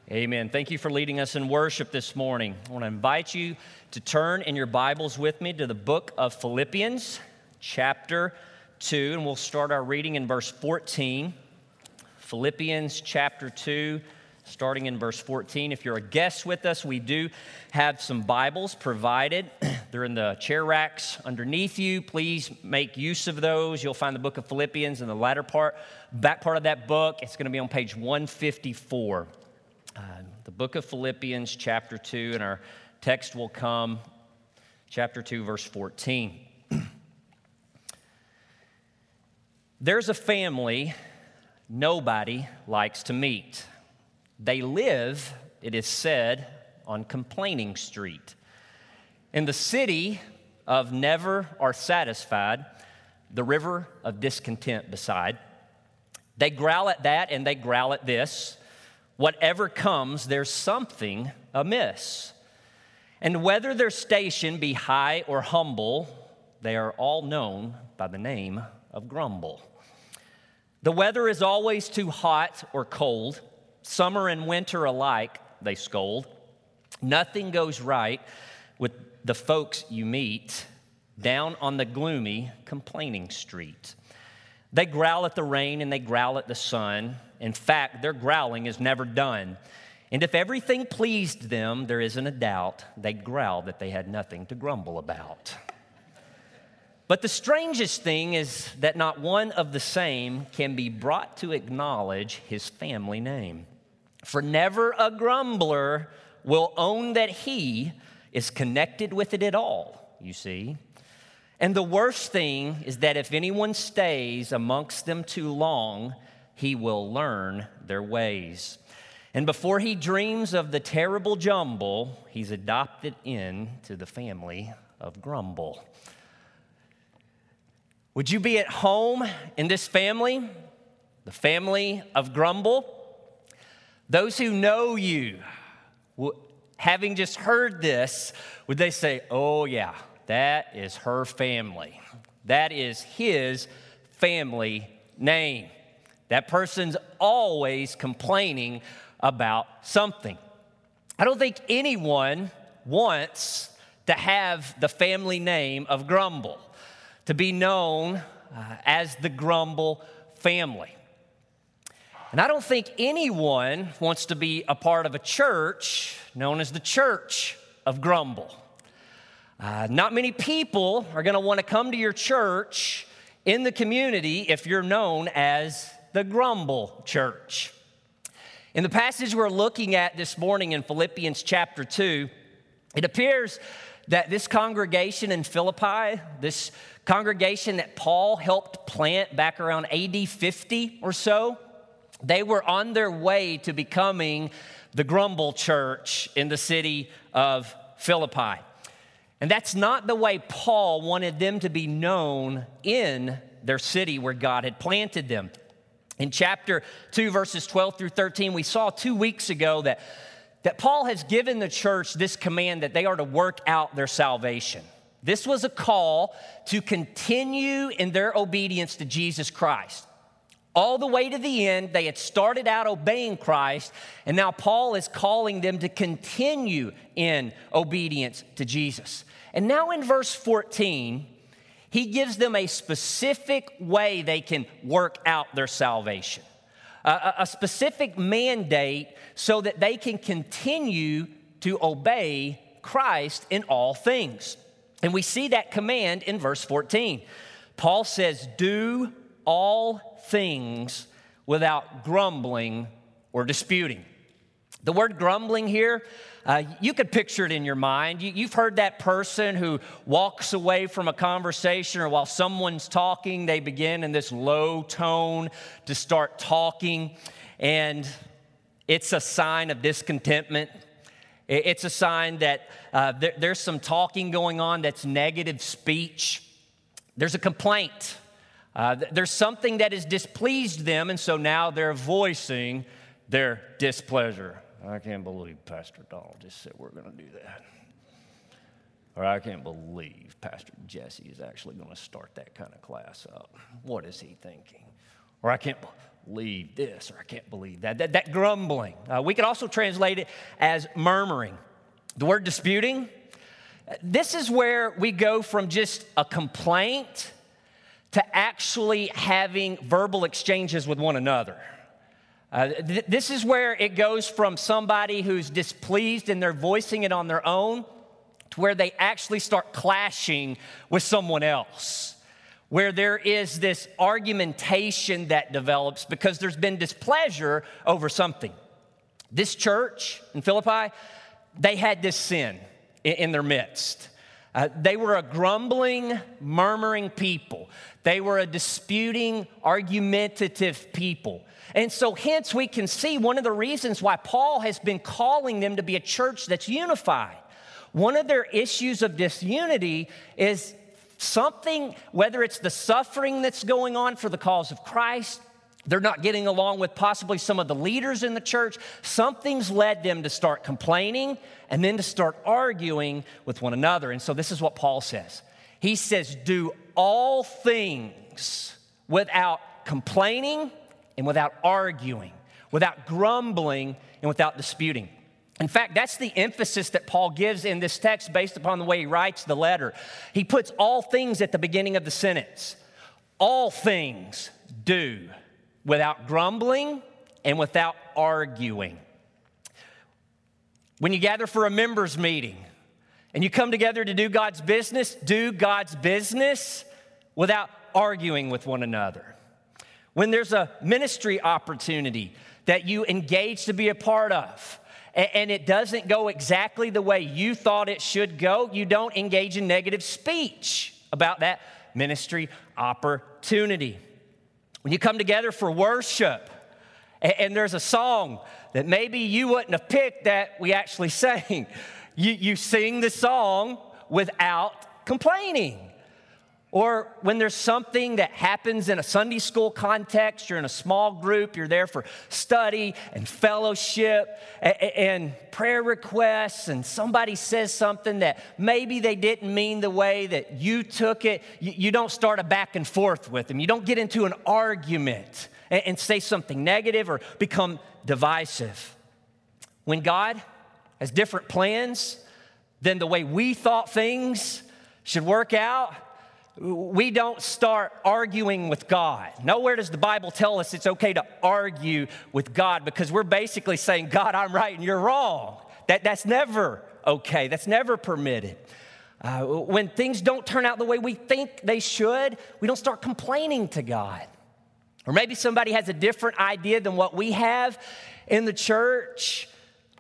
Amen. Thank you for leading us in worship this morning. I want to invite you to turn in your Bibles with me to the book of Philippians, chapter 2, and we'll start our reading in verse 14. Philippians chapter 2, starting in verse 14. If you're a guest with us, we do have some Bibles provided. They're in the chair racks underneath you. Please make use of those. You'll find the book of Philippians in the back part of that book. It's going to be on page 154. The book of Philippians, chapter 2, and our text will come, chapter 2, verse 14. There's a family nobody likes to meet. They live, it is said, on Complaining Street. In the city of never are satisfied, the river of discontent beside. They growl at that and they growl at this. Whatever comes, there's something amiss. And whether their station be high or humble, they are all known by the name of grumble. The weather is always too hot or cold. Summer and winter alike, they scold. Nothing goes right with the folks you meet down on the gloomy Complaining Street. They growl at the rain and they growl at the sun. In fact, their growling is never done. And if everything pleased them, there isn't a doubt, they'd growl that they had nothing to grumble about. But the strangest thing is that not one of the same can be brought to acknowledge his family name. For never a grumbler will own that he is connected with it at all, you see. And the worst thing is that if anyone stays amongst them too long, he will learn their ways. And before he dreams of the terrible jumble, he's adopted into the family of grumble. Would you be at home in this family, the family of grumble? Those who know you, having just heard this, would they say, oh yeah, that is her family. That is his family name. That person's always complaining about something. I don't think anyone wants to have the family name of grumble, to be known as the grumble family. And I don't think anyone wants to be a part of a church known as the Church of Grumble. Not many people are going to want to come to your church in the community if you're known as the Grumble Church. In the passage we're looking at this morning in Philippians chapter 2, it appears that this congregation in Philippi, this congregation that Paul helped plant back around AD 50 or so, they were on their way to becoming the Grumble Church in the city of Philippi. And that's not the way Paul wanted them to be known in their city where God had planted them. In chapter 2, verses 12 through 13, we saw 2 weeks ago that Paul has given the church this command that they are to work out their salvation. This was a call to continue in their obedience to Jesus Christ. All the way to the end, they had started out obeying Christ, and now Paul is calling them to continue in obedience to Jesus. And now in verse 14, he gives them a specific way they can work out their salvation, a specific mandate so that they can continue to obey Christ in all things. And we see that command in verse 14. Paul says, do all things without grumbling or disputing. The word grumbling here, you could picture it in your mind. You've heard that person who walks away from a conversation, or while someone's talking, they begin in this low tone to start talking, and it's a sign of discontentment. It's a sign that there's some talking going on that's negative speech. There's a complaint. There's something that has displeased them, and so now they're voicing their displeasure. I can't believe Pastor Donald just said we're going to do that. Or I can't believe Pastor Jesse is actually going to start that kind of class up. What is he thinking? Or believe this, or I can't believe that. That grumbling. We could also translate it as murmuring. The word disputing, this is where we go from just a complaint to actually having verbal exchanges with one another. This is where it goes from somebody who's displeased and they're voicing it on their own to where they actually start clashing with someone else, where there is this argumentation that develops because there's been displeasure over something. This church in Philippi, they had this sin in their midst. They were a grumbling, murmuring people. They were a disputing, argumentative people. And so hence we can see one of the reasons why Paul has been calling them to be a church that's unified. One of their issues of disunity is something, whether it's the suffering that's going on for the cause of Christ, they're not getting along with possibly some of the leaders in the church. Something's led them to start complaining and then to start arguing with one another. And so this is what Paul says. He says, do all things without complaining and without arguing, without grumbling and without disputing. In fact, that's the emphasis that Paul gives in this text based upon the way he writes the letter. He puts all things at the beginning of the sentence. All things do without grumbling and without arguing. When you gather for a members meeting and you come together to do God's business without arguing with one another. When there's a ministry opportunity that you engage to be a part of, and it doesn't go exactly the way you thought it should go, you don't engage in negative speech about that ministry opportunity. When you come together for worship, and there's a song that maybe you wouldn't have picked that we actually sang, you sing the song without complaining. Or when there's something that happens in a Sunday school context, you're in a small group, you're there for study and fellowship and prayer requests, and somebody says something that maybe they didn't mean the way that you took it, you don't start a back and forth with them. You don't get into an argument and say something negative or become divisive. When God has different plans than the way we thought things should work out, we don't start arguing with God. Nowhere does the Bible tell us it's okay to argue with God, because we're basically saying, God, I'm right and you're wrong. That's never okay. That's never permitted. When things don't turn out the way we think they should, we don't start complaining to God. Or maybe somebody has a different idea than what we have in the church.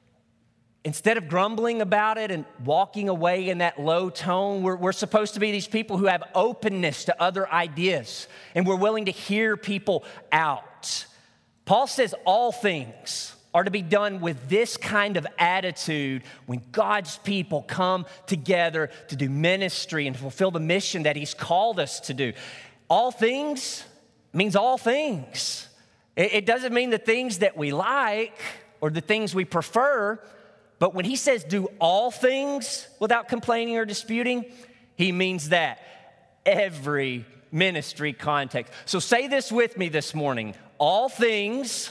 Instead of grumbling about it and walking away in that low tone, we're supposed to be these people who have openness to other ideas, and we're willing to hear people out. Paul says all things are to be done with this kind of attitude when God's people come together to do ministry and fulfill the mission that he's called us to do. All things means all things. It doesn't mean the things that we like or the things we prefer. But when he says do all things without complaining or disputing, he means that every ministry context. So say this with me this morning. All things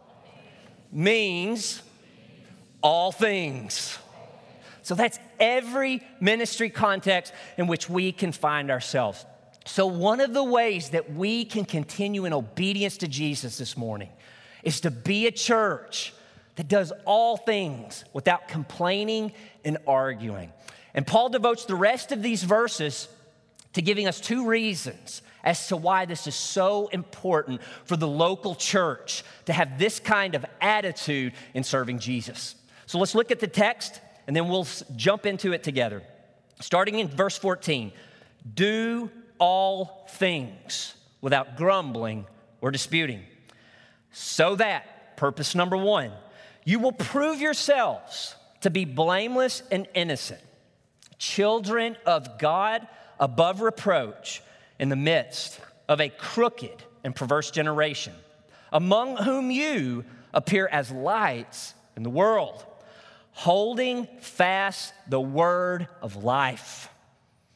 means all things. So that's every ministry context in which we can find ourselves. So one of the ways that we can continue in obedience to Jesus this morning is to be a church that does all things without complaining and arguing. And Paul devotes the rest of these verses to giving us two reasons as to why this is so important for the local church to have this kind of attitude in serving Jesus. So let's look at the text, and then we'll jump into it together. Starting in verse 14, do all things without grumbling or disputing, so that, purpose number one, you will prove yourselves to be blameless and innocent, children of God above reproach in the midst of a crooked and perverse generation, among whom you appear as lights in the world, holding fast the word of life.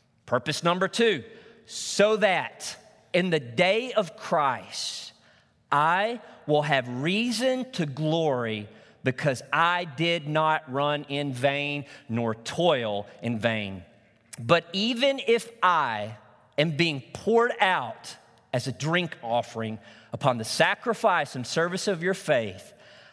Purpose number two, so that in the day of Christ, I will have reason to glory because I did not run in vain nor toil in vain. But even if I am being poured out as a drink offering upon the sacrifice and service of your faith,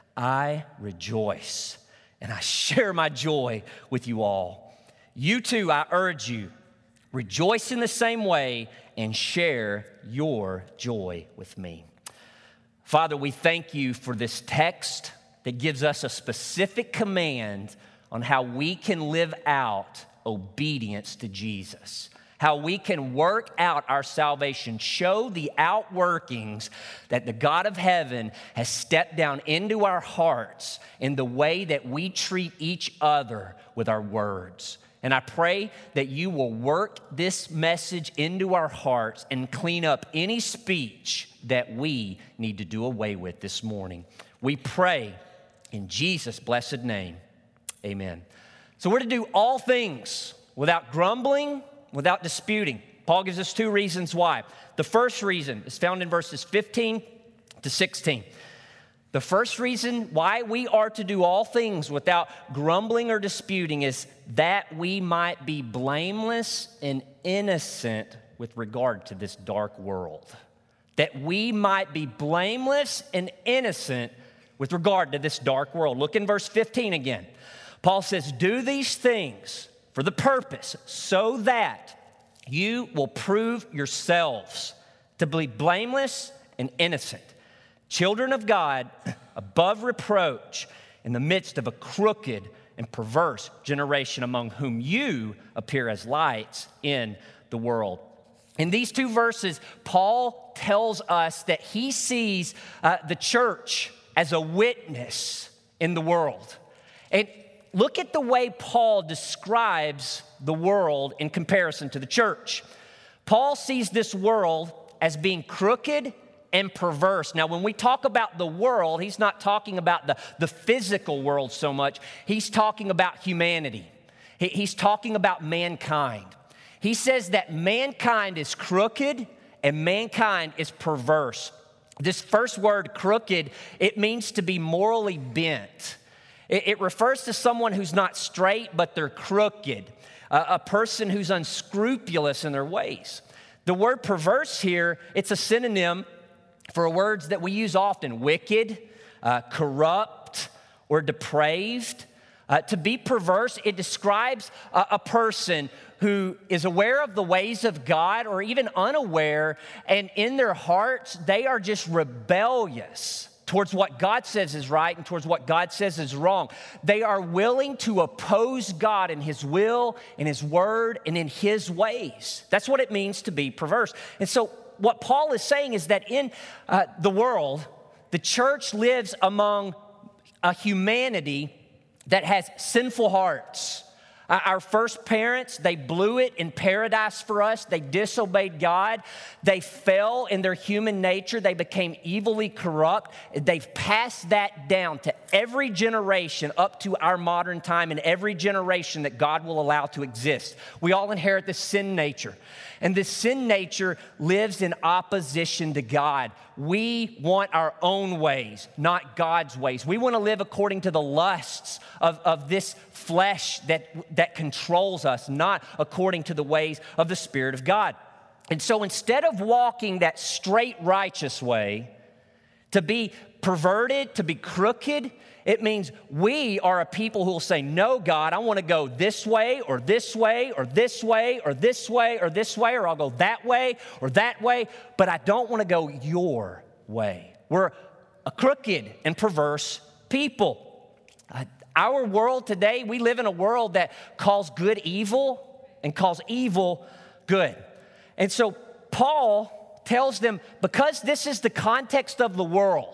I rejoice and I share my joy with you all. You too, I urge you, rejoice in the same way and share your joy with me. Father, we thank you for this text that gives us a specific command on how we can live out obedience to Jesus, how we can work out our salvation, show the outworkings that the God of heaven has stepped down into our hearts in the way that we treat each other with our words. And I pray that you will work this message into our hearts and clean up any speech that we need to do away with this morning. We pray in Jesus' blessed name, amen. So we're to do all things without grumbling, without disputing. Paul gives us two reasons why. The first reason is found in verses 15 to 16. The first reason why we are to do all things without grumbling or disputing is that we might be blameless and innocent with regard to this dark world. That we might be blameless and innocent with regard to this dark world. Look in verse 15 again. Paul says, do these things for the purpose so that you will prove yourselves to be blameless and innocent, children of God, above reproach, in the midst of a crooked and perverse generation among whom you appear as lights in the world. In these two verses, Paul tells us that he sees the church as a witness in the world. And look at the way Paul describes the world in comparison to the church. Paul sees this world as being crooked and perverse. Now, when we talk about the world, he's not talking about the physical world so much. He's talking about humanity. He's talking about mankind. He says that mankind is crooked and mankind is perverse. This first word, crooked, it means to be morally bent. It refers to someone who's not straight, but they're crooked, a person who's unscrupulous in their ways. The word perverse here, it's a synonym for words that we use often, wicked, corrupt, or depraved. To be perverse, it describes a person who is aware of the ways of God or even unaware, and in their hearts, they are just rebellious towards what God says is right and towards what God says is wrong. They are willing to oppose God in His will, in His word, and in His ways. That's what it means to be perverse. And so what Paul is saying is that in the world, the church lives among a humanity that has sinful hearts. Our first parents, they blew it in paradise for us. They disobeyed God. They fell in their human nature. They became evilly corrupt. They've passed that down to every generation up to our modern time and every generation that God will allow to exist. We all inherit this sin nature. And this sin nature lives in opposition to God. We want our own ways, not God's ways. We want to live according to the lusts of this flesh that controls us, not according to the ways of the Spirit of God. And so instead of walking that straight, righteous way, to be perverted, to be crooked, it means we are a people who will say, no, God, I want to go this way or this way or this way or this way or this way, or I'll go that way or that way, but I don't want to go your way. We're a crooked and perverse people. Our world today, we live in a world that calls good evil and calls evil good. And so Paul tells them, because this is the context of the world,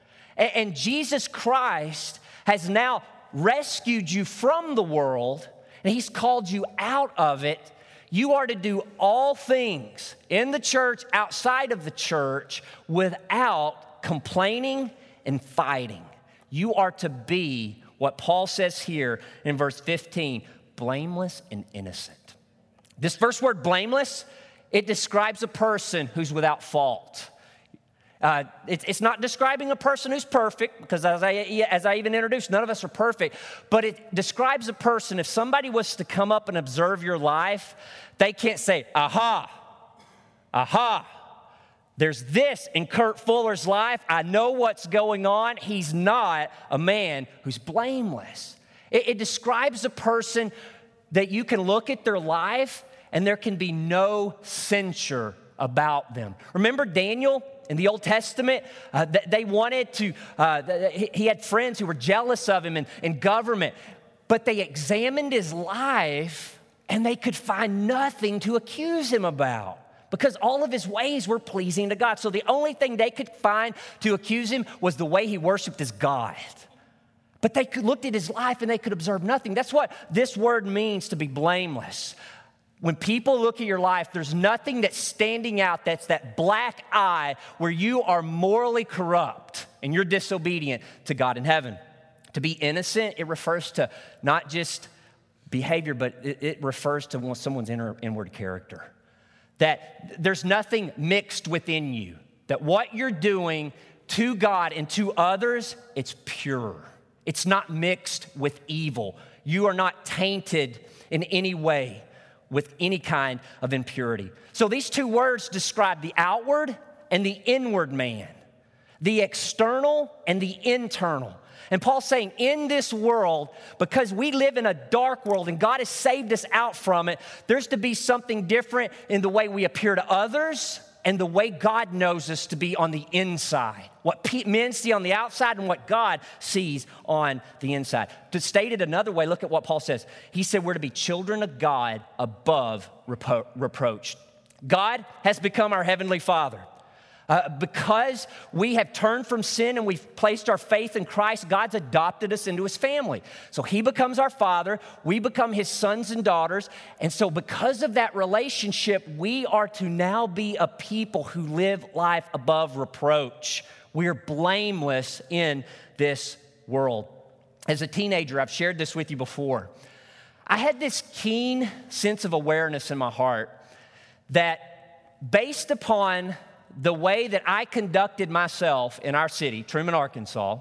and Jesus Christ has now rescued you from the world, and He's called you out of it, you are to do all things in the church, outside of the church, without complaining and fighting. You are to be what Paul says here in verse 15, blameless and innocent. This first word, blameless, it describes a person who's without fault. It's not describing a person who's perfect, because as I even introduced, none of us are perfect, but it describes a person. If somebody was to come up and observe your life, they can't say, aha, there's this in Kurt Fuller's life. I know what's going on. He's not a man who's blameless. It describes a person that you can look at their life and there can be no censure about them. Remember Daniel? In the Old Testament, they wanted to, he had friends who were jealous of him in government, but they examined his life and they could find nothing to accuse him about because all of his ways were pleasing to God. So the only thing they could find to accuse him was the way he worshiped his God. But they looked at his life and they could observe nothing. That's what this word means, to be blameless. When people look at your life, there's nothing that's standing out that's that black eye where you are morally corrupt and you're disobedient to God in heaven. To be innocent, it refers to not just behavior, but it refers to someone's inward character. That there's nothing mixed within you. That what you're doing to God and to others, it's pure. It's not mixed with evil. You are not tainted in any way with any kind of impurity. So these two words describe the outward and the inward man, the external and the internal. And Paul's saying in this world, because we live in a dark world and God has saved us out from it, there's to be something different in the way we appear to others and the way God knows us to be on the inside. What men see on the outside and what God sees on the inside. To state it another way, look at what Paul says. He said we're to be children of God above reproach. God has become our heavenly Father. Because we have turned from sin and we've placed our faith in Christ, God's adopted us into his family. So he becomes our father, we become his sons and daughters, and so because of that relationship, we are to now be a people who live life above reproach. We are blameless in this world. As a teenager, I've shared this with you before, I had this keen sense of awareness in my heart that based upon the way that I conducted myself in our city, Truman, Arkansas,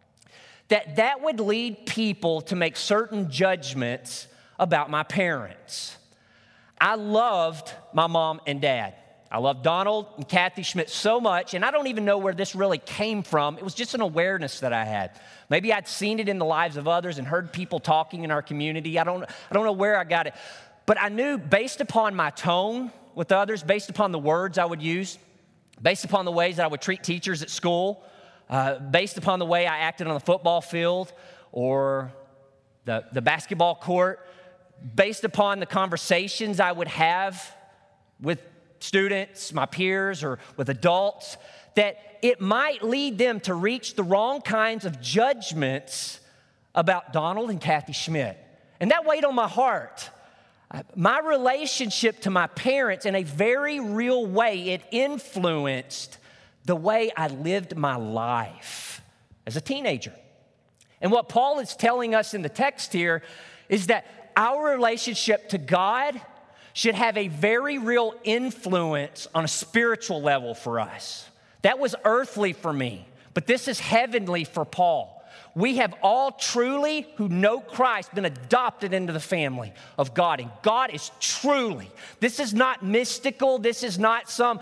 that would lead people to make certain judgments about my parents. I loved my mom and dad. I loved Donald and Kathy Schmidt so much, and I don't even know where this really came from. It was just an awareness that I had. Maybe I'd seen it in the lives of others and heard people talking in our community. I don't know where I got it. But I knew based upon my tone with others, based upon the words I would use, based upon the ways that I would treat teachers at school, based upon the way I acted on the football field or the basketball court, based upon the conversations I would have with students, my peers, or with adults, that it might lead them to reach the wrong kinds of judgments about Donald and Kathy Schmidt. And that weighed on my heart. My relationship to my parents, in a very real way, it influenced the way I lived my life as a teenager. And what Paul is telling us in the text here is that our relationship to God should have a very real influence on a spiritual level for us. That was earthly for me, but this is heavenly for Paul. We have all truly, who know Christ, been adopted into the family of God. And God is truly, this is not mystical, this is not some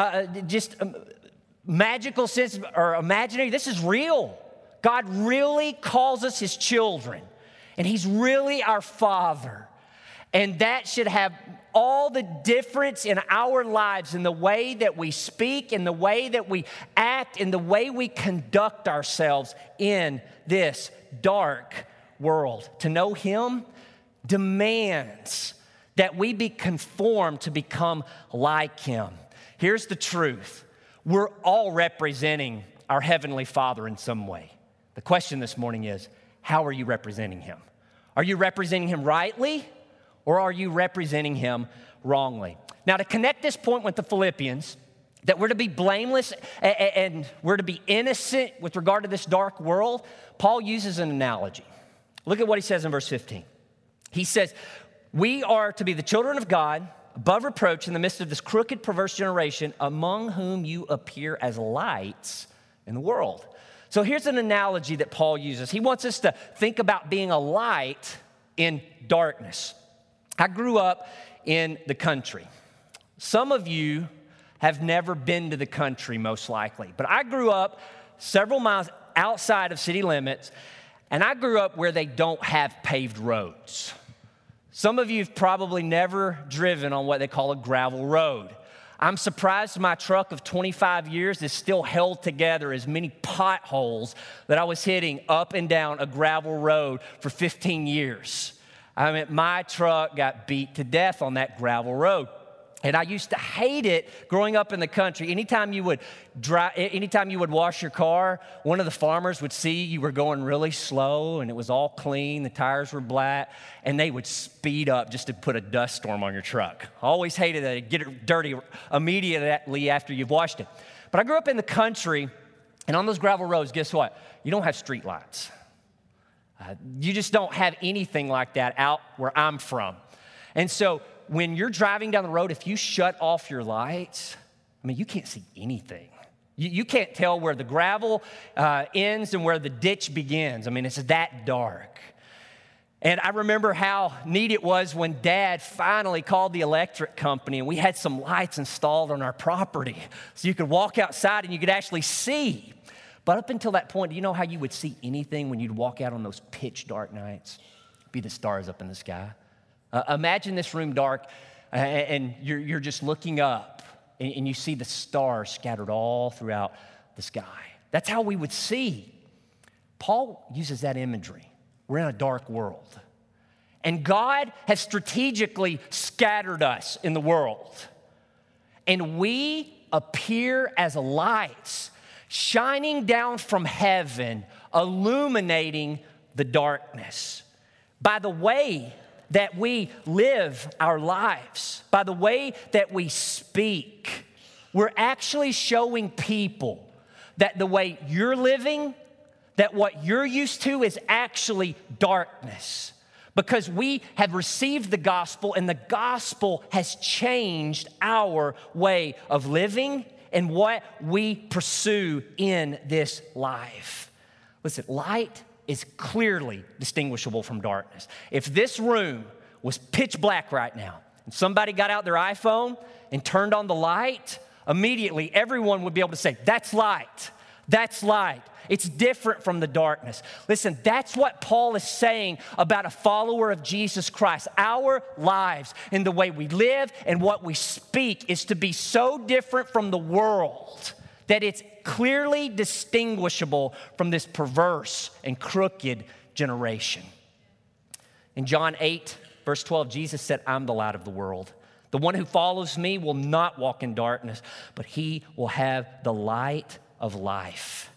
magical sense or imaginary, this is real. God really calls us his children, and he's really our Father. And that should have all the difference in our lives in the way that we speak, in the way that we act, in the way we conduct ourselves in this dark world. To know him demands that we be conformed to become like him. Here's the truth. We're all representing our Heavenly Father in some way. The question this morning is, how are you representing him? Are you representing him rightly? Or are you representing him wrongly? Now, to connect this point with the Philippians, that we're to be blameless and we're to be innocent with regard to this dark world, Paul uses an analogy. Look at what he says in verse 15. He says, we are to be the children of God above reproach in the midst of this crooked, perverse generation, among whom you appear as lights in the world. So here's an analogy that Paul uses. He wants us to think about being a light in darkness. I grew up in the country. Some of you have never been to the country, most likely. But I grew up several miles outside of city limits, and I grew up where they don't have paved roads. Some of you have probably never driven on what they call a gravel road. I'm surprised my truck of 25 years is still held together as many potholes that I was hitting up and down a gravel road for 15 years. I mean, my truck got beat to death on that gravel road. And I used to hate it growing up in the country. Anytime you would wash your car, one of the farmers would see you were going really slow and it was all clean, the tires were black, and they would speed up just to put a dust storm on your truck. I always hated that. It'd get it dirty immediately after you've washed it. But I grew up in the country, and on those gravel roads, guess what? You don't have street lights. You just don't have anything like that out where I'm from. And so when you're driving down the road, if you shut off your lights, I mean, you can't see anything. You can't tell where the gravel ends and where the ditch begins. I mean, it's that dark. And I remember how neat it was when Dad finally called the electric company and we had some lights installed on our property. So you could walk outside and you could actually see. But up until that point, do you know how you would see anything when you'd walk out on those pitch dark nights? It'd be the stars up in the sky. Imagine this room dark, and you're just looking up, and you see the stars scattered all throughout the sky. That's how we would see. Paul uses that imagery. We're in a dark world. And God has strategically scattered us in the world. And we appear as lights shining down from heaven, illuminating the darkness. By the way that we live our lives, by the way that we speak, we're actually showing people that the way you're living, that what you're used to is actually darkness. Because we have received the gospel, and the gospel has changed our way of living and what we pursue in this life. Listen, light is clearly distinguishable from darkness. If this room was pitch black right now, and somebody got out their iPhone and turned on the light, immediately everyone would be able to say, that's light, that's light. It's different from the darkness. Listen, that's what Paul is saying about a follower of Jesus Christ. Our lives and the way we live and what we speak is to be so different from the world that it's clearly distinguishable from this perverse and crooked generation. In John 8, verse 12, Jesus said, I'm the light of the world. The one who follows me will not walk in darkness, but he will have the light of life.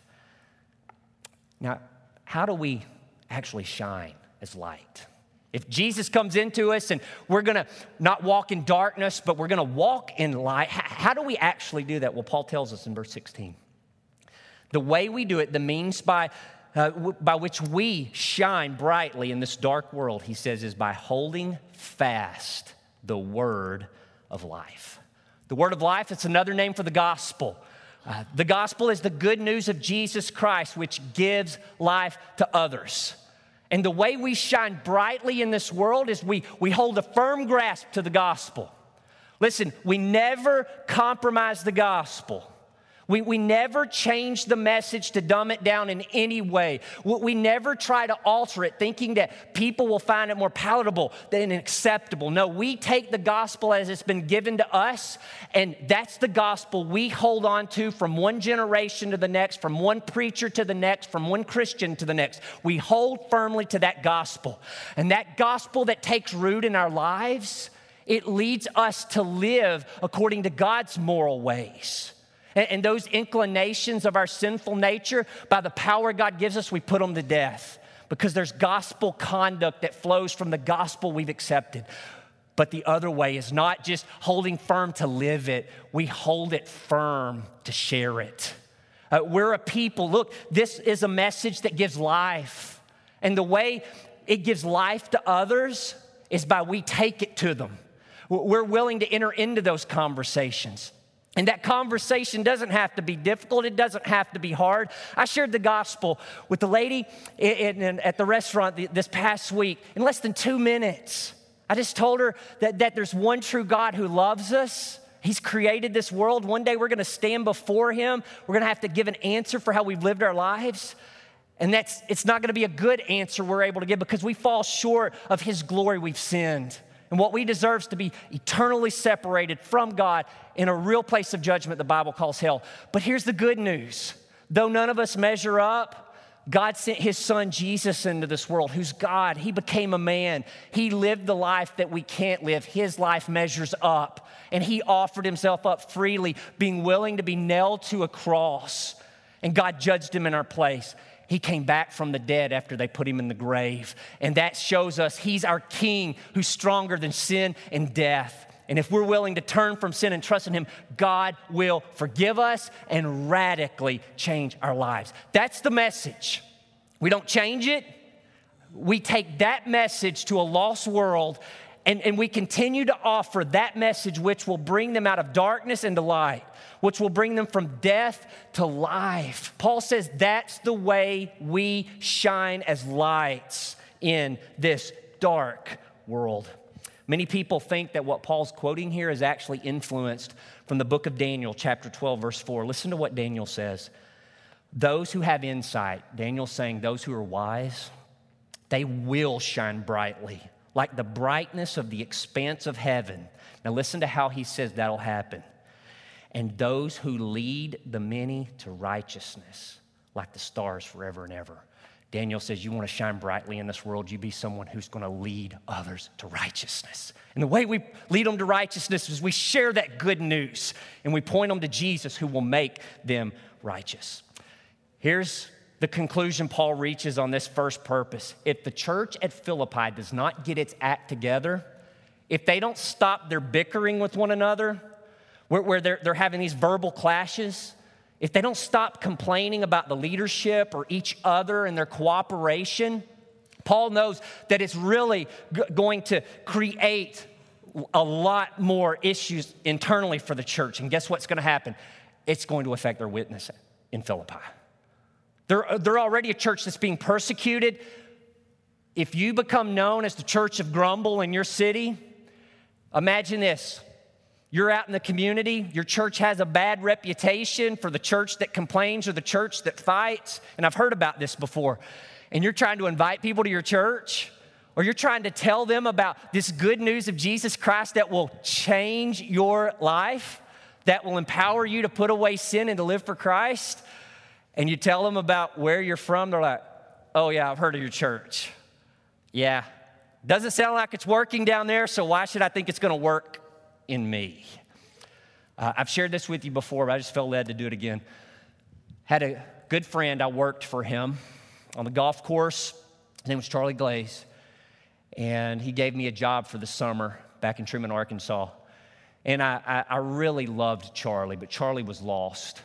Now, how do we actually shine as light? If Jesus comes into us and we're going to not walk in darkness, but we're going to walk in light, how do we actually do that? Well, Paul tells us in verse 16. The way we do it, the means by which we shine brightly in this dark world, he says, is by holding fast the word of life. The word of life, it's another name for the gospel. The gospel is the good news of Jesus Christ, which gives life to others. And the way we shine brightly in this world is we hold a firm grasp to the gospel. Listen, we never compromise the gospel. We never change the message to dumb it down in any way. We never try to alter it thinking that people will find it more palatable than acceptable. No, we take the gospel as it's been given to us, and that's the gospel we hold on to from one generation to the next, from one preacher to the next, from one Christian to the next. We hold firmly to that gospel. And that gospel that takes root in our lives, it leads us to live according to God's moral ways. And those inclinations of our sinful nature, by the power God gives us, we put them to death. Because there's gospel conduct that flows from the gospel we've accepted. But the other way is not just holding firm to live it. We hold it firm to share it. We're a people. Look, this is a message that gives life. And the way it gives life to others is by we take it to them. We're willing to enter into those conversations. And that conversation doesn't have to be difficult. It doesn't have to be hard. I shared the gospel with the lady at the restaurant this past week in less than 2 minutes. I just told her that there's one true God who loves us. He's created this world. One day we're going to stand before him. We're going to have to give an answer for how we've lived our lives. And it's not going to be a good answer we're able to give because we fall short of his glory. We've sinned. And what we deserve is to be eternally separated from God in a real place of judgment the Bible calls hell. But here's the good news. Though none of us measure up, God sent his son Jesus into this world, who's God. He became a man. He lived the life that we can't live. His life measures up. And he offered himself up freely, being willing to be nailed to a cross. And God judged him in our place. He came back from the dead after they put him in the grave. And that shows us he's our king who's stronger than sin and death. And if we're willing to turn from sin and trust in him, God will forgive us and radically change our lives. That's the message. We don't change it. We take that message to a lost world and we continue to offer that message which will bring them out of darkness into light, which will bring them from death to life. Paul says that's the way we shine as lights in this dark world. Many people think that what Paul's quoting here is actually influenced from the book of Daniel, chapter 12, verse 4. Listen to what Daniel says. Those who have insight, Daniel's saying those who are wise, they will shine brightly, like the brightness of the expanse of heaven. Now listen to how he says that'll happen. And those who lead the many to righteousness, like the stars forever and ever. Daniel says, you want to shine brightly in this world, you be someone who's going to lead others to righteousness. And the way we lead them to righteousness is we share that good news and we point them to Jesus who will make them righteous. Here's the conclusion Paul reaches on this first purpose. If the church at Philippi does not get its act together, if they don't stop their bickering with one another, where they're having these verbal clashes, if they don't stop complaining about the leadership or each other and their cooperation, Paul knows that it's really going to create a lot more issues internally for the church. And guess what's going to happen? It's going to affect their witness in Philippi. They're already a church that's being persecuted. If you become known as the church of Grumble in your city, imagine this. You're out in the community, your church has a bad reputation for the church that complains or the church that fights, and I've heard about this before, and you're trying to invite people to your church, or you're trying to tell them about this good news of Jesus Christ that will change your life, that will empower you to put away sin and to live for Christ, and you tell them about where you're from, they're like, oh yeah, I've heard of your church. Yeah, doesn't sound like it's working down there, so why should I think it's going to work in me? I've shared this with you before, but I just felt led to do it again. Had a good friend, I worked for him on the golf course. His name was Charlie Glaze, and he gave me a job for the summer back in Truman, Arkansas. And I really loved Charlie, but Charlie was lost.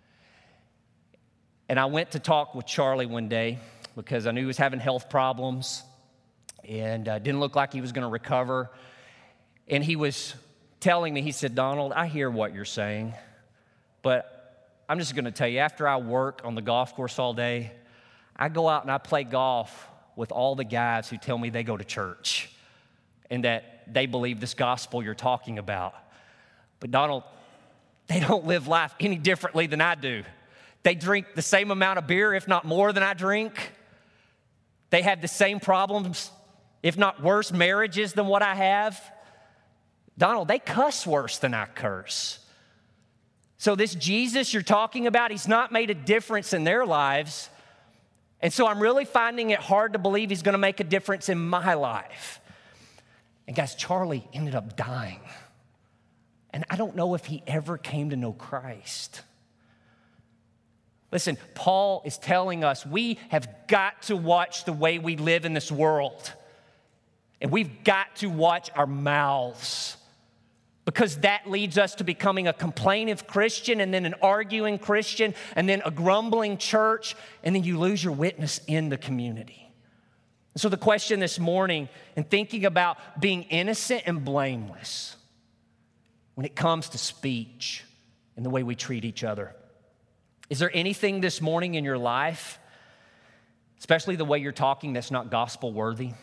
And I went to talk with Charlie one day because I knew he was having health problems and didn't look like he was going to recover. And he was telling me, he said, Donald, I hear what you're saying, but I'm just going to tell you, after I work on the golf course all day, I go out and I play golf with all the guys who tell me they go to church and that they believe this gospel you're talking about. But Donald, they don't live life any differently than I do. They drink the same amount of beer, if not more than I drink. They have the same problems, if not worse marriages than what I have. Donald, they cuss worse than I curse. So this Jesus you're talking about, he's not made a difference in their lives. And so I'm really finding it hard to believe he's going to make a difference in my life. And guys, Charlie ended up dying. And I don't know if he ever came to know Christ. Listen, Paul is telling us we have got to watch the way we live in this world. And we've got to watch our mouths, because that leads us to becoming a complaining Christian and then an arguing Christian and then a grumbling church, and then you lose your witness in the community. So the question this morning, in thinking about being innocent and blameless when it comes to speech and the way we treat each other, is there anything this morning in your life, especially the way you're talking, that's not gospel worthy?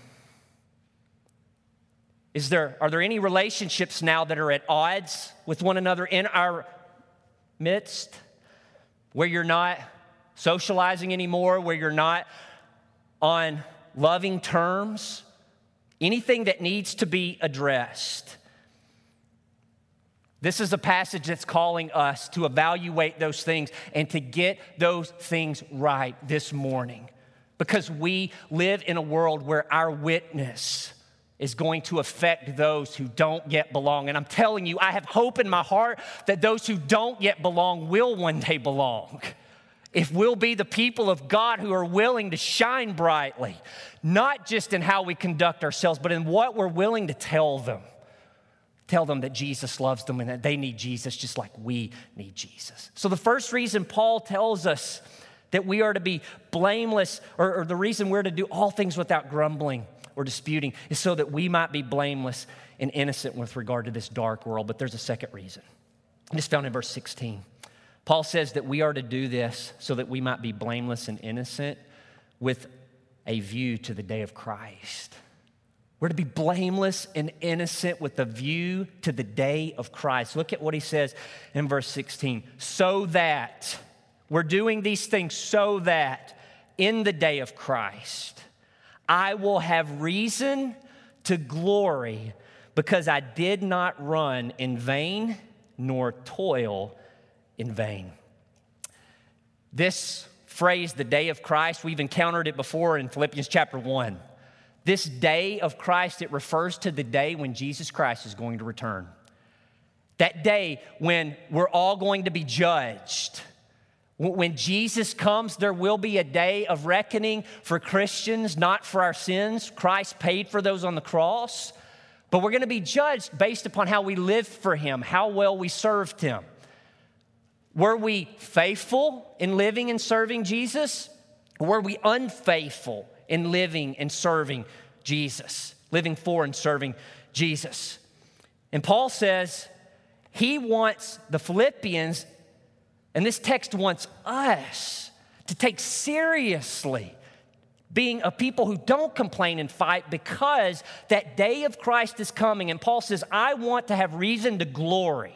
Are there any relationships now that are at odds with one another in our midst, where you're not socializing anymore, where you're not on loving terms? Anything that needs to be addressed? This is a passage that's calling us to evaluate those things and to get those things right this morning, because we live in a world where our witness is going to affect those who don't yet belong. And I'm telling you, I have hope in my heart that those who don't yet belong will one day belong. If we'll be the people of God who are willing to shine brightly, not just in how we conduct ourselves, but in what we're willing to tell them. Tell them that Jesus loves them and that they need Jesus just like we need Jesus. So the first reason Paul tells us that we are to be blameless, or the reason we're to do all things without grumbling or disputing, is so that we might be blameless and innocent with regard to this dark world. But there's a second reason. It's found in verse 16. Paul says that we are to do this so that we might be blameless and innocent with a view to the day of Christ. We're to be blameless and innocent with a view to the day of Christ. Look at what he says in verse 16. So that, we're doing these things so that in the day of Christ, I will have reason to glory, because I did not run in vain nor toil in vain. This phrase, the day of Christ, we've encountered it before in Philippians chapter 1. This day of Christ, it refers to the day when Jesus Christ is going to return. That day when we're all going to be judged. When Jesus comes, there will be a day of reckoning for Christians, not for our sins. Christ paid for those on the cross. But we're going to be judged based upon how we lived for Him, how well we served Him. Were we faithful in living and serving Jesus? Or were we unfaithful in living and serving Jesus? Living for and serving Jesus. And Paul says he wants the Philippians, and this text wants us to take seriously being a people who don't complain and fight, because that day of Christ is coming. And Paul says, I want to have reason to glory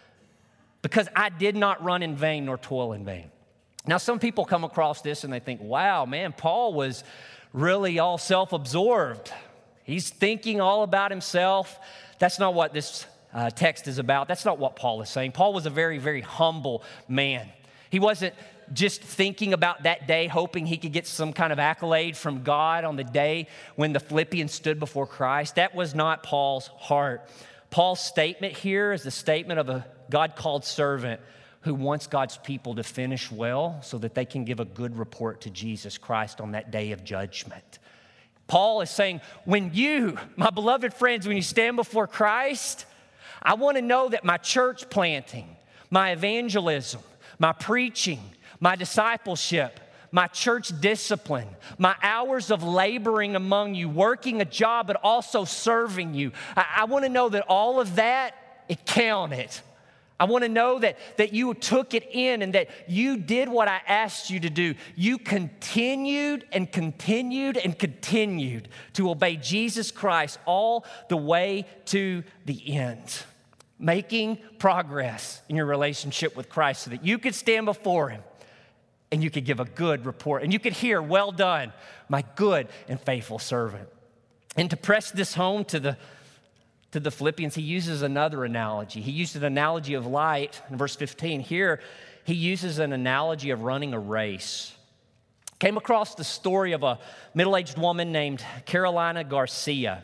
because I did not run in vain nor toil in vain. Now, some people come across this and they think, wow, man, Paul was really all self-absorbed. He's thinking all about himself. That's not what this text is about. That's not what Paul is saying. Paul was a very, very humble man. He wasn't just thinking about that day, hoping he could get some kind of accolade from God on the day when the Philippians stood before Christ. That was not Paul's heart. Paul's statement here is the statement of a God-called servant who wants God's people to finish well so that they can give a good report to Jesus Christ on that day of judgment. Paul is saying, when you, my beloved friends, when you stand before Christ, I want to know that my church planting, my evangelism, my preaching, my discipleship, my church discipline, my hours of laboring among you, working a job, but also serving you. I want to know that all of that, it counted. I want to know that you took it in and that you did what I asked you to do. You continued and continued and continued to obey Jesus Christ all the way to the end, making progress in your relationship with Christ so that you could stand before Him and you could give a good report and you could hear, well done, my good and faithful servant. And to press this home to the Philippians, he uses another analogy. He used an analogy of light in verse 15. Here, he uses an analogy of running a race. Came across the story of a middle-aged woman named Carolina Garcia.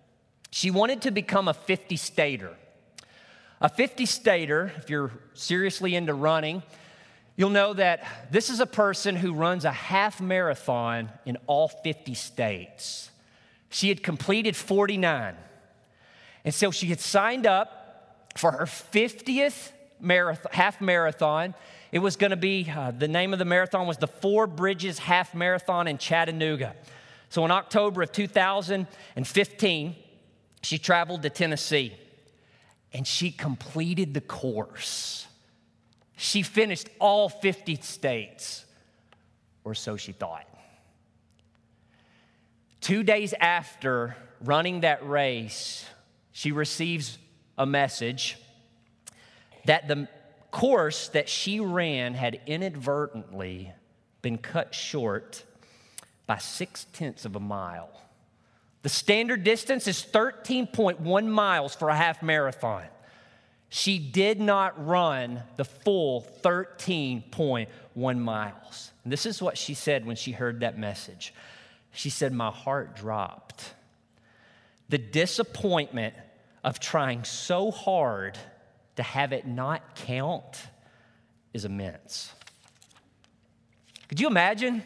She wanted to become a 50-stater. A 50-stater, if you're seriously into running, you'll know that this is a person who runs a half marathon in all 50 states. She had completed 49. And so she had signed up for her 50th half marathon. It was going to be, the name of the marathon was the Four Bridges Half Marathon in Chattanooga. So in October of 2015, she traveled to Tennessee, and she completed the course. She finished all 50 states, or so she thought. 2 days after running that race, she receives a message that the course that she ran had inadvertently been cut short by 0.6 of a mile. The standard distance is 13.1 miles for a half marathon. She did not run the full 13.1 miles. And this is what she said when she heard that message. She said, "My heart dropped. The disappointment of trying so hard to have it not count is immense." Could you imagine?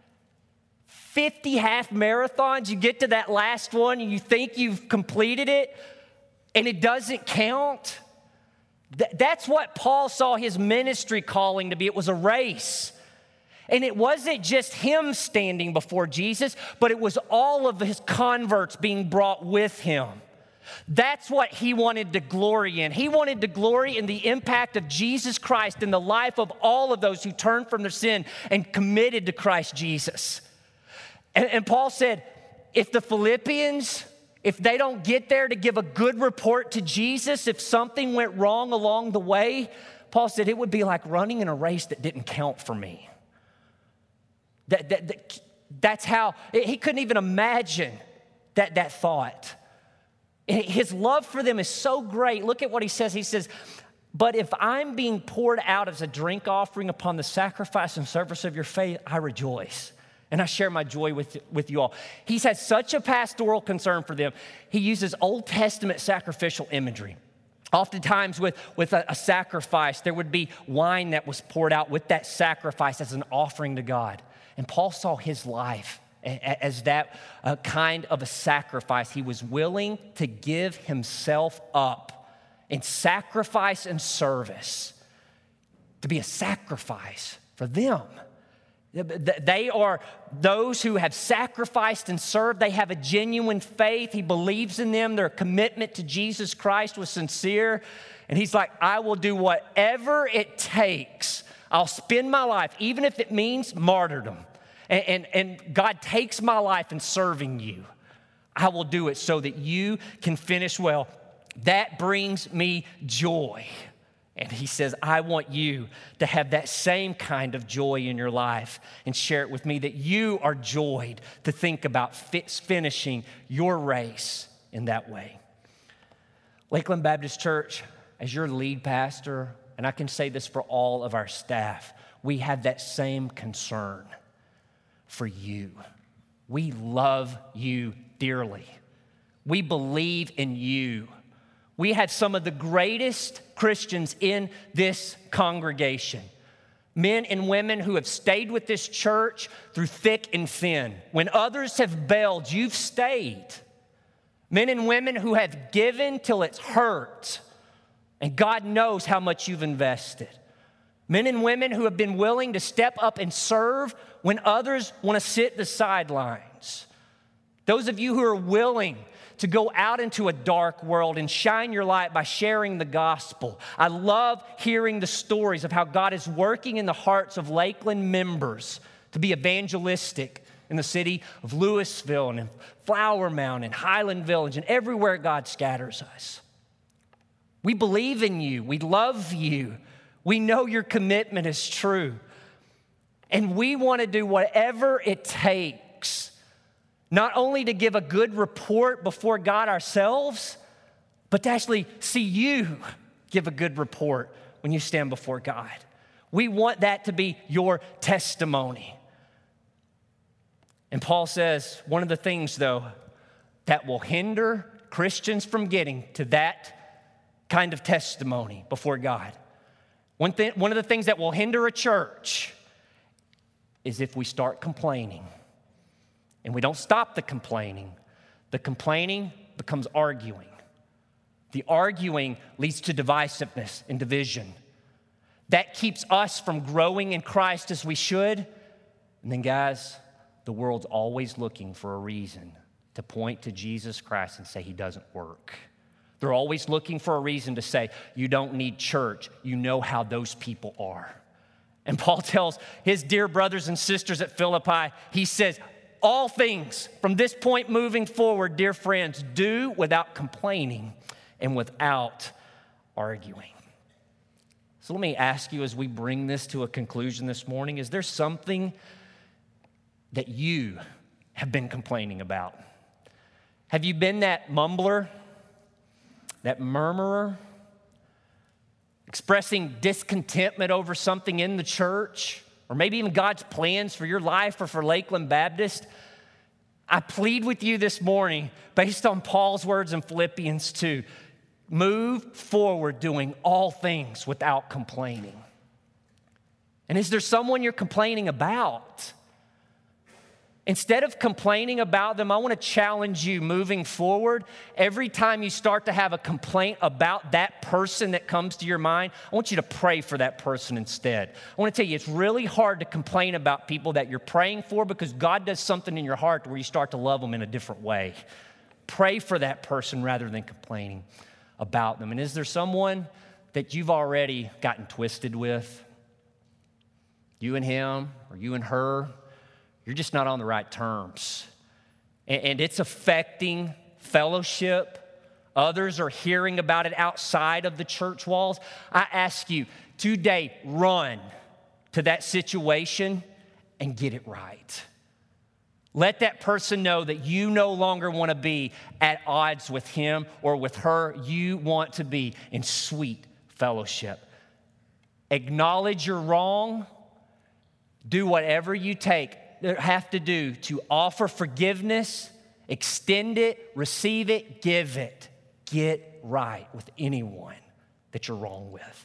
50 half marathons, you get to that last one and you think you've completed it and it doesn't count. That's what Paul saw his ministry calling to be. It was a race. And it wasn't just him standing before Jesus, but it was all of his converts being brought with him. That's what he wanted to glory in. He wanted to glory in the impact of Jesus Christ in the life of all of those who turned from their sin and committed to Christ Jesus. And Paul said, if the Philippians, if they don't get there to give a good report to Jesus, if something went wrong along the way, Paul said it would be like running in a race that didn't count for me. That's how, he couldn't even imagine that thought. His love for them is so great. Look at what he says. He says, "But if I'm being poured out as a drink offering upon the sacrifice and service of your faith, I rejoice. And I share my joy with you all." He's had such a pastoral concern for them. He uses Old Testament sacrificial imagery. Oftentimes with a sacrifice, there would be wine that was poured out with that sacrifice as an offering to God. And Paul saw his life as that kind of a sacrifice. He was willing to give himself up in sacrifice and service to be a sacrifice for them. They are those who have sacrificed and served. They have a genuine faith. He believes in them. Their commitment to Jesus Christ was sincere. And he's like, "I will do whatever it takes. I'll spend my life, even if it means martyrdom. And God takes my life in serving you. I will do it so that you can finish well. That brings me joy." And he says, "I want you to have that same kind of joy in your life and share it with me, that you are joyed to think about finishing your race in that way." Lakeland Baptist Church, as your lead pastor, and I can say this for all of our staff, we have that same concern for you. We love you dearly. We believe in you. We have some of the greatest Christians in this congregation. Men and women who have stayed with this church through thick and thin. When others have bailed, you've stayed. Men and women who have given till it's hurt. And God knows how much you've invested. Men and women who have been willing to step up and serve when others want to sit the sidelines. Those of you who are willing to go out into a dark world and shine your light by sharing the gospel. I love hearing the stories of how God is working in the hearts of Lakeland members to be evangelistic in the city of Louisville and in Flower Mound and Highland Village and everywhere God scatters us. We believe in you. We love you. We know your commitment is true. And we want to do whatever it takes, not only to give a good report before God ourselves, but to actually see you give a good report when you stand before God. We want that to be your testimony. And Paul says, one of the things, though, that will hinder Christians from getting to that kind of testimony before God, one of the things that will hinder a church is if we start complaining. And we don't stop the complaining becomes arguing. The arguing leads to divisiveness and division. That keeps us from growing in Christ as we should. And then, guys, the world's always looking for a reason to point to Jesus Christ and say he doesn't work. They're always looking for a reason to say, you don't need church. You know how those people are. And Paul tells his dear brothers and sisters at Philippi, he says, all things from this point moving forward, dear friends, do without complaining and without arguing. So let me ask you as we bring this to a conclusion this morning, is there something that you have been complaining about? Have you been that mumbler, that murmurer, expressing discontentment over something in the church, or maybe even God's plans for your life or for Lakeland Baptist? I plead with you this morning, based on Paul's words in Philippians 2, move forward doing all things without complaining. And is there someone you're complaining about? Instead of complaining about them, I want to challenge you moving forward. Every time you start to have a complaint about that person that comes to your mind, I want you to pray for that person instead. I want to tell you, it's really hard to complain about people that you're praying for because God does something in your heart where you start to love them in a different way. Pray for that person rather than complaining about them. And is there someone that you've already gotten twisted with? You and him or you and her? You're just not on the right terms. And it's affecting fellowship. Others are hearing about it outside of the church walls. I ask you today, run to that situation and get it right. Let that person know that you no longer want to be at odds with him or with her. You want to be in sweet fellowship. Acknowledge you're wrong. Do whatever you have to do to offer forgiveness, extend it, receive it, give it. Get right with anyone that you're wrong with.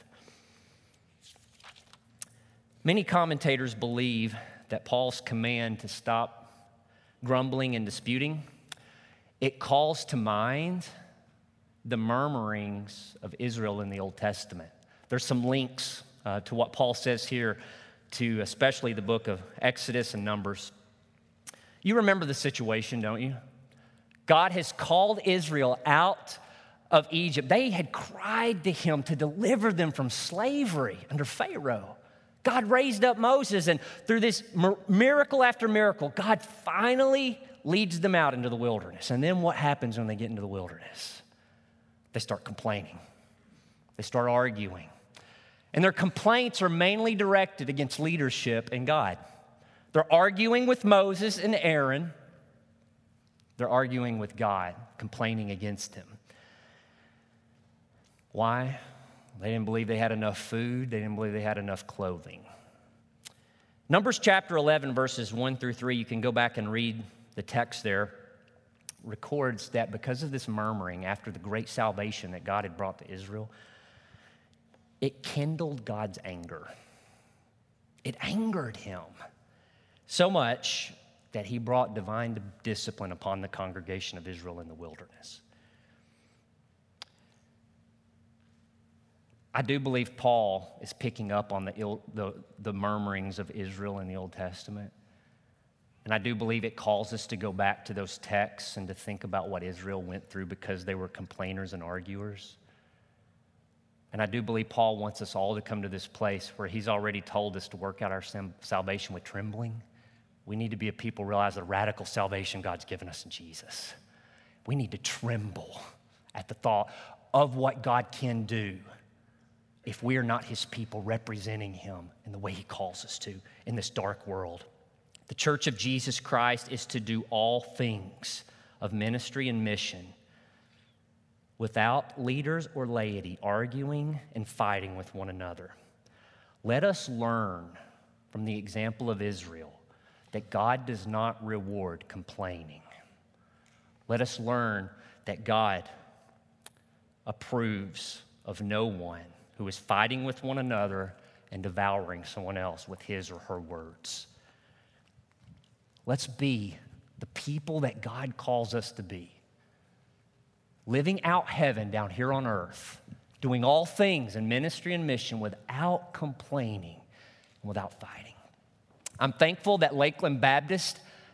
Many commentators believe that Paul's command to stop grumbling and disputing, it calls to mind the murmurings of Israel in the Old Testament. There's some links to what Paul says here to especially the book of Exodus and Numbers. You remember the situation, don't you? God has called Israel out of Egypt. They had cried to him to deliver them from slavery under Pharaoh. God raised up Moses, and through this miracle after miracle, God finally leads them out into the wilderness. And then what happens when they get into the wilderness? They start complaining. They start arguing. And their complaints are mainly directed against leadership and God. They're arguing with Moses and Aaron. They're arguing with God, complaining against him. Why? They didn't believe they had enough food. They didn't believe they had enough clothing. Numbers chapter 11, verses 1 through 3, you can go back and read the text there, records that because of this murmuring after the great salvation that God had brought to Israel, it kindled God's anger. It angered him so much that he brought divine discipline upon the congregation of Israel in the wilderness. I do believe Paul is picking up on the murmurings of Israel in the Old Testament. And I do believe it calls us to go back to those texts and to think about what Israel went through because they were complainers and arguers. And I do believe Paul wants us all to come to this place where he's already told us to work out our salvation with trembling. We need to be a people who realize the radical salvation God's given us in Jesus. We need to tremble at the thought of what God can do if we are not his people representing him in the way he calls us to in this dark world. The Church of Jesus Christ is to do all things of ministry and mission without leaders or laity arguing and fighting with one another. Let us learn from the example of Israel that God does not reward complaining. Let us learn that God approves of no one who is fighting with one another and devouring someone else with his or her words. Let's be the people that God calls us to be, living out heaven down here on earth, doing all things in ministry and mission without complaining and without fighting. I'm thankful that Lakeland Baptist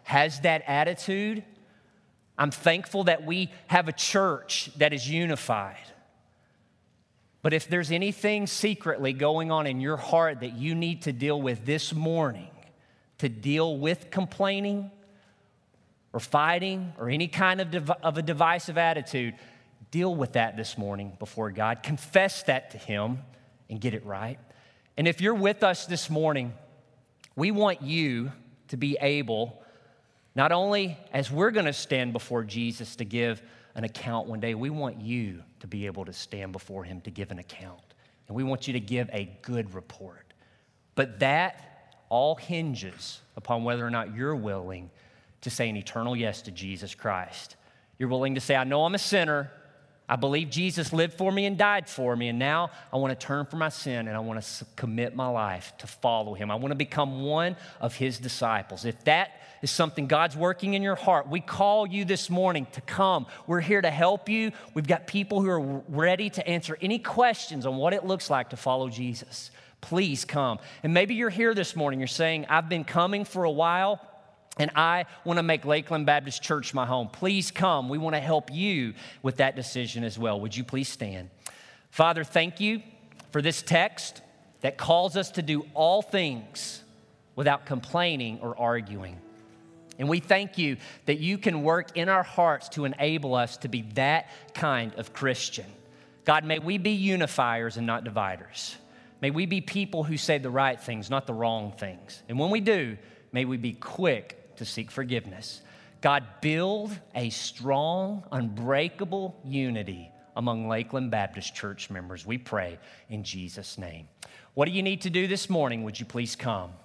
has that attitude. I'm thankful that we have a church that is unified. But if there's anything secretly going on in your heart that you need to deal with this morning, to deal with complaining or fighting or any kind of a divisive attitude, deal with that this morning before God. Confess that to Him and get it right. And if you're with us this morning, we want you to be able, not only as we're going to stand before Jesus to give an account one day, we want you to be able to stand before Him to give an account. And we want you to give a good report. But that all hinges upon whether or not you're willing to say an eternal yes to Jesus Christ. You're willing to say, I know I'm a sinner. I believe Jesus lived for me and died for me, and now I want to turn from my sin and I want to commit my life to follow Him. I want to become one of His disciples. If that is something God's working in your heart, we call you this morning to come. We're here to help you. We've got people who are ready to answer any questions on what it looks like to follow Jesus. Please come. And maybe you're here this morning, you're saying, I've been coming for a while, and I want to make Lakeland Baptist Church my home. Please come. We want to help you with that decision as well. Would you please stand? Father, thank you for this text that calls us to do all things without complaining or arguing. And we thank you that you can work in our hearts to enable us to be that kind of Christian. God, may we be unifiers and not dividers. May we be people who say the right things, not the wrong things. And when we do, may we be quick to seek forgiveness. God, build a strong, unbreakable unity among Lakeland Baptist Church members. We pray in Jesus' name. What do you need to do this morning? Would you please come?